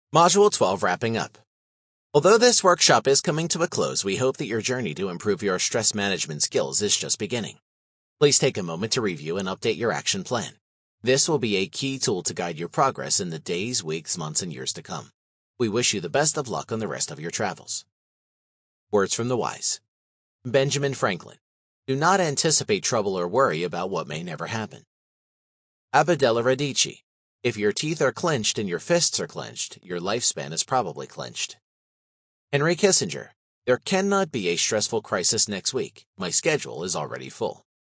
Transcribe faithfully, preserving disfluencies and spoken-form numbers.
Module twelve wrapping up. Although this workshop is coming to a close, we hope that your journey to improve your stress management skills is just beginning. Please take a moment to review and update your action plan. This will be a key tool to guide your progress in the days, weeks, months, and years to come. We wish you the best of luck on the rest of your travels. Words from the wise. Benjamin Franklin. Do not anticipate trouble or worry about what may never happen. Abdel Radici. If your teeth are clenched and your fists are clenched, your lifespan is probably clenched. Henry Kissinger. There cannot be a stressful crisis next week. My schedule is already full.